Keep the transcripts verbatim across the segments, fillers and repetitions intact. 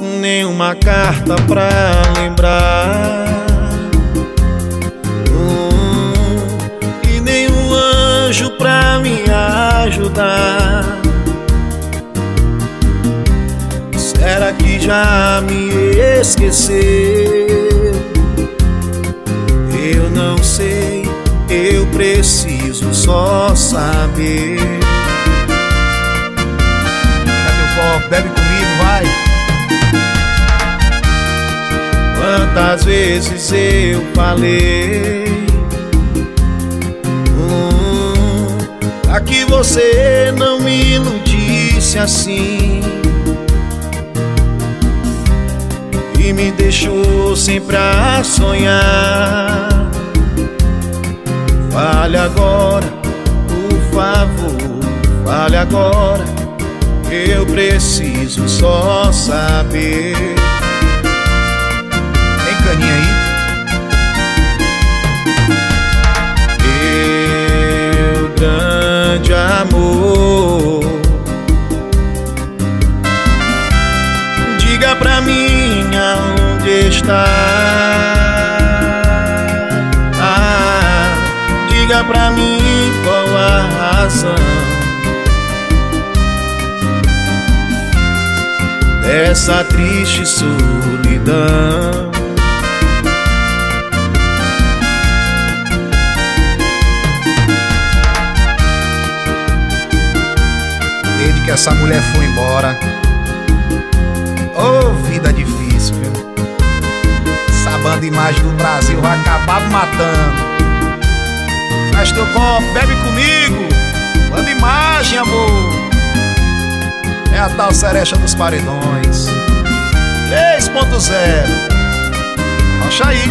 nenhuma carta pra lembrar, hum, e nenhum anjo pra me ajudar. Será que já me esqueceu? Eu não sei, eu preciso só saber. Cadê o copo? Bebe comigo, vai. Quantas vezes eu falei, hum, pra que você não me iludisse assim, e me deixou sempre a sonhar. Fale agora, por favor, fale agora, eu preciso só saber. Tem caninha aí? Meu grande amor, diga pra mim aonde está. Ah, diga pra mim qual a razão dessa triste solidão. Desde que essa mulher foi embora, ô, oh, vida difícil, viu? Essa banda Imagem do Brasil vai acabar me matando. Traz teu copo, bebe comigo. Banda Imagem, amor. É a tal Seresta dos Paredões três ponto zero. Rocha aí.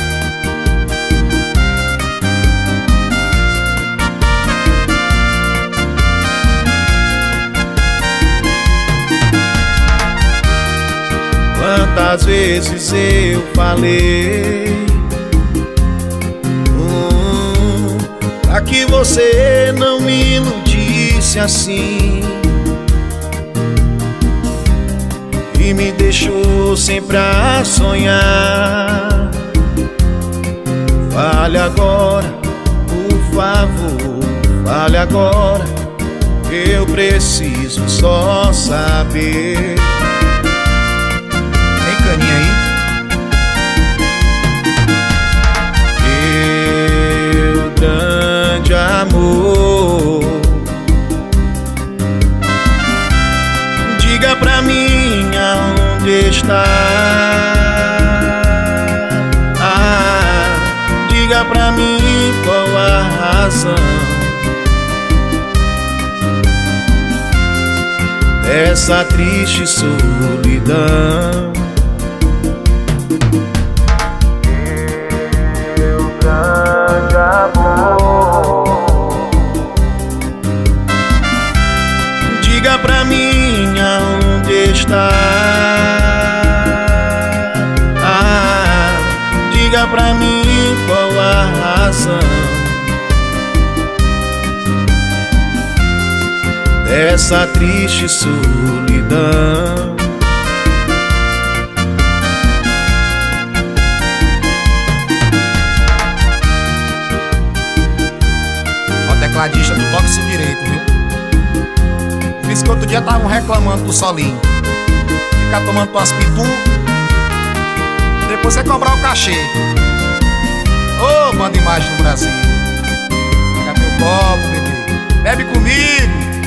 Quantas vezes eu falei, hum, pra que você não me iludisse assim, e me deixou sempre a sonhar. Fale agora, por favor, fale agora, eu preciso só saber. Caninha aí? Meu grande amor, diga pra mim aonde está. Ah, diga pra mim qual a razão dessa triste solidão. Diga pra mim aonde está. Ah, diga pra mim qual a razão dessa triste solidão. Ó, tecladista do toque seu direito, viu? Por isso que outro dia estavam reclamando do solinho. Ficar tomando tuas pitu, depois você cobrar o cachê. Ô, oh, banda Imagem do Brasil. Pega teu copo, bebê. Bebe comigo.